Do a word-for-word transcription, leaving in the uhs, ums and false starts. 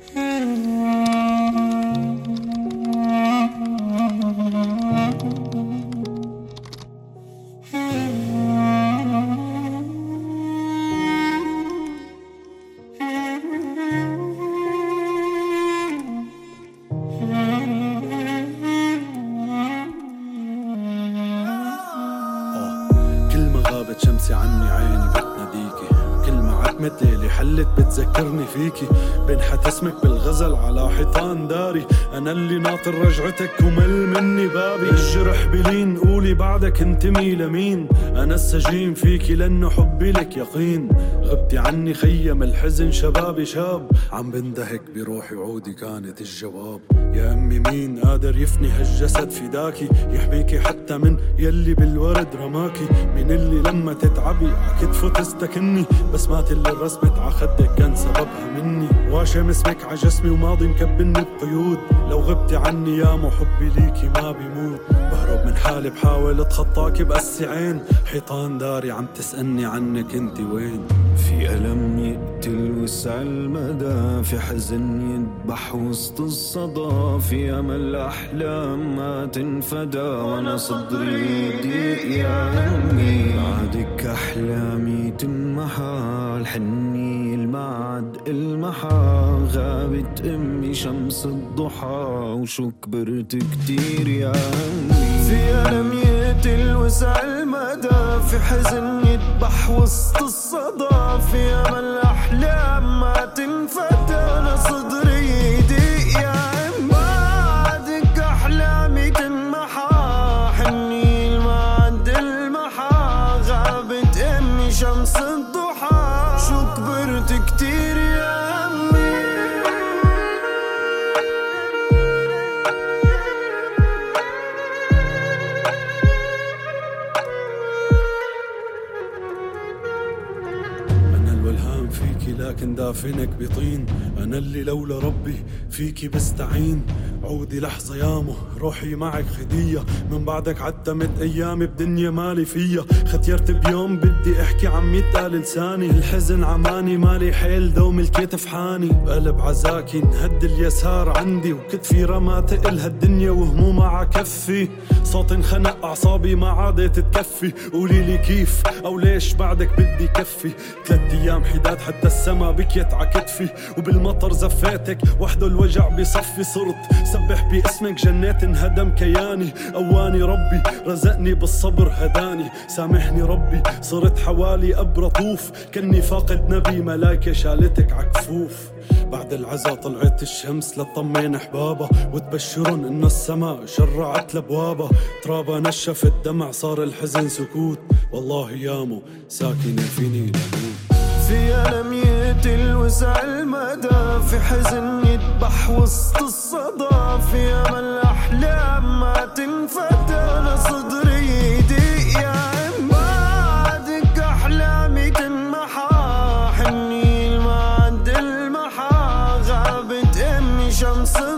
شمسي عني عيني بتناديكي، كلمة عتمت ليلي حلت بتذكرني فيكي، بنحت اسمك بالغزل على حيطان داري، أنا اللي ناطر رجعتك ومل مني بابي، الجرح بلين قولي بعدك انتمي لمين، أنا السجين فيكي لأنه حبي لك يقين، غبتي عني خيم الحزن شبابي شاب، عم بندهك بروحي عودي كانت الجواب، يا أمي مين قادر يفني هالجسد فداكي، يحميكي حتى من يلي بالورد رماكي، من اللي لما تتعبي عكتفه تستكني، بس مات اللي رسمت عخدك كان سببها مني، واشم اسمك عجسمي وماضي مكبني بقيود، لو غبتي عني يا مو حبي ليكي ما بيموت، بهرب من حالي بحاول اتخطاكي بقسي عين، حيطان داري عم تسألني عنك انتي وين، في ألم يقتل وسع المدى، في حزن يذبح وسط الصدى، في أمل أحلام ما تنفدى، وأنا صدري ضيق يا أمي، بعدك أحلامي تنمحى، الحني المعد المحى، غابت أمي شمس الضحى، وشو كبرت كتير يا أمي، في ألم يقتل وسع المدى، في حزن يذبح وسط الصدى، في أمل أحلام ما تنفتى، أنا صدري ضيق يا أمي، بعدك أحلامي تنمحى، حني المعد المحى، غابت أمي شمس الضحى، شو كبرت كتير يا أمي. والهام فيكي لكن دافنك بطين، أنا اللي لولا ربي فيكي بستعين، عودي لحظة يامه روحي معك خدية، من بعدك عتمت أيامي بدنيا مالي فيها، ختيرت بيوم بدي أحكي عم يتقال لساني، الحزن عماني مالي حيل دوم الكتف حاني، بقلب عزاكي نهد اليسار عندي، وكتفي رما تقل هالدنيا وهمومها عكفي، صوت انخنق أعصابي ما عادت تكفي، قولي لي كيف أو ليش بعدك بدي كفي، ثلاث أيام حداد حتى السما بكيت عكتفي، وبالمطر زفيتك وحده الوجع بصفي، صرت سبح باسمك جنات انهدم كياني، أواني ربي رزقني بالصبر هداني، سامحني ربي صرت حوالي أبرى طوف، كني فاقد نبي ملايكة شالتك عكفوف، بعد العزا طلعت الشمس لتطمن احبابها، وتبشرن انه السماء شرعت لابوابها، ترابها نشف الدمع صار الحزن سكوت، والله يامو ساكنة فيني لموت، في ألم يقتل وسع المدى، في حزن يذبح وسط الصدى، في أمل أحلام ما تنفتى، أنا صدري ضيق يا أمي، بعدك أحلامي تنمحى، حني المعد المحى، غابت أمي شمس